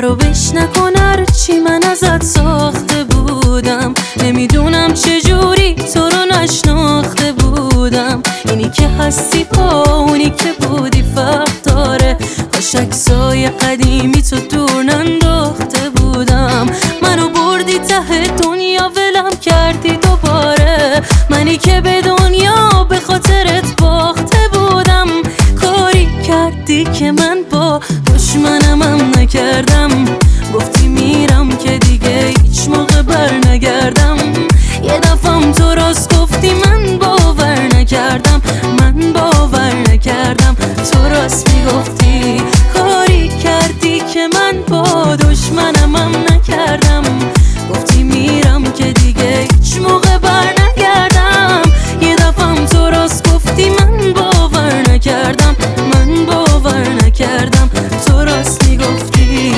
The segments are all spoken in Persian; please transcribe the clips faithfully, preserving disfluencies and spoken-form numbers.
خرابش نکن هرچی من ازت ساخته بودم. نمیدونم چجوری تو رو نشناخته بودم. اینی که هستی با اونی که بودی فرق داره. کاش عکسای قدیمی تو دور ننداخته بودم. منو بردی ته دنیا ولم کردی دوباره. منی که به دنیا به خاطرت باخته بودم. کاری کردی که من با دشمنم هم نکردم. گفتی میرم که دیگه هیچ موقع بر نگردم. یه دفعم تو راست گفتی من باور نکردم. من باور نکردم تو راست میگفتی. کاری کردی که من با دشمنم هم نکردم. گفتی میرم که دیگه هیچ موقع بر نگردم. یه دفعم تو راست گفتی من باور نکردم. من باور نکردم تو راست میگفتی.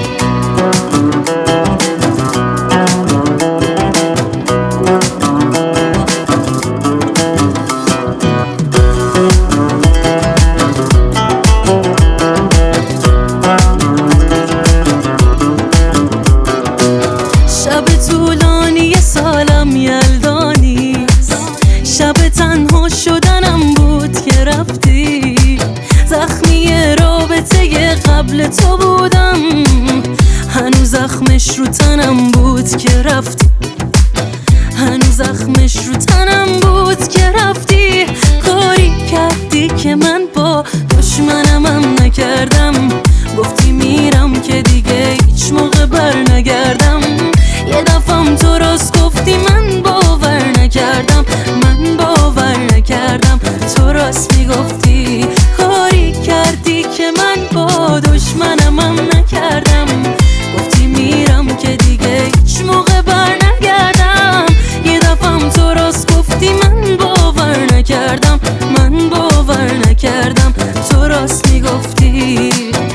شب طولانی سالم یلدانیست. شب تنها شدنم بود که رفتی. زخمی رابطه قبل تو بودم. هنوز زخمش رو تنم بود که رفتی. هنوز زخمش رو تنم بود که رفتی. کاری کردی که من با دشمنم هم نکردم. گفتی میرم که دیگه هیچ موقع بر نگردم. یه دفعم تو راست گفتی من باور نکردم. من باور نکردم تو راست میگفتی. کاری کردی که من با دشمنم هم نکردم. گفتی میرم که دیگه هیچ موقع بر نگردم. یه دفعم تو راست گفتی من باور نکردم. من باور نکردم تو راست میگفتی.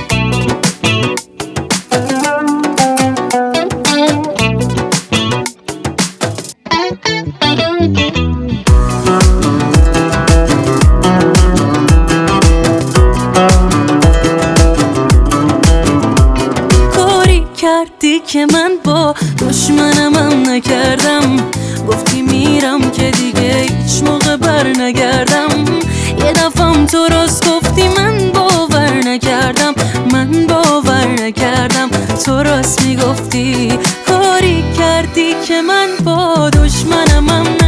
کردی که من با دشمنم هم نکردم. گفتی میرم که دیگه هیچ موقع بر نگردم. یه دفعم تو راست گفتی من باور نکردم. من باور نکردم تو راست میگفتی. کاری کردی که من با دشمنم هم